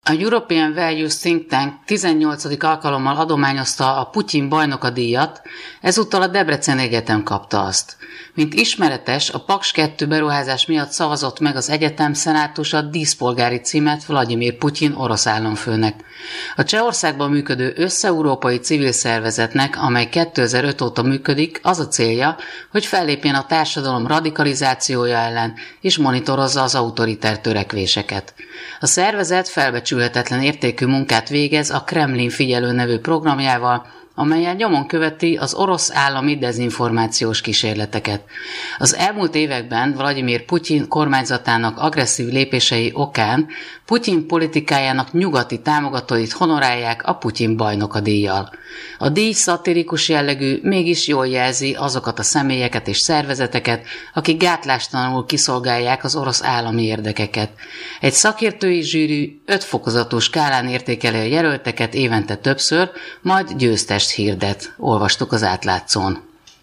A European Values Think Tank 18. alkalommal adományozta a Putyin bajnokadíjat, ezúttal a Debreceni Egyetem kapta azt. Mint ismeretes, a Paks 2 beruházás miatt szavazott meg az egyetem szenátusa díszpolgári címet Vlagyimir Putyin orosz államfőnek. A Csehországban működő összeurópai civil szervezetnek, amely 2005 óta működik, az a célja, hogy fellépjen a társadalom radikalizációja ellen és monitorozza az autoritár törekvéseket. A szervezet felbecsülhetetlen értékű munkát végez a Kremlin figyelő nevű programjával, amelyen nyomon követi az orosz állami dezinformációs kísérleteket. Az elmúlt években Vlagyimir Putyin kormányzatának agresszív lépései okán Putyin politikájának nyugati támogatóit honorálják a Putyin bajnokadíjjal. A díj szatirikus jellegű, mégis jól jelzi azokat a személyeket és szervezeteket, akik gátlástalanul kiszolgálják az orosz állami érdekeket. Egy szakértői zsűri 5 fokozatú skálán értékeli a jelölteket évente többször, majd győztest hirdet. Olvastuk az Átlátszón.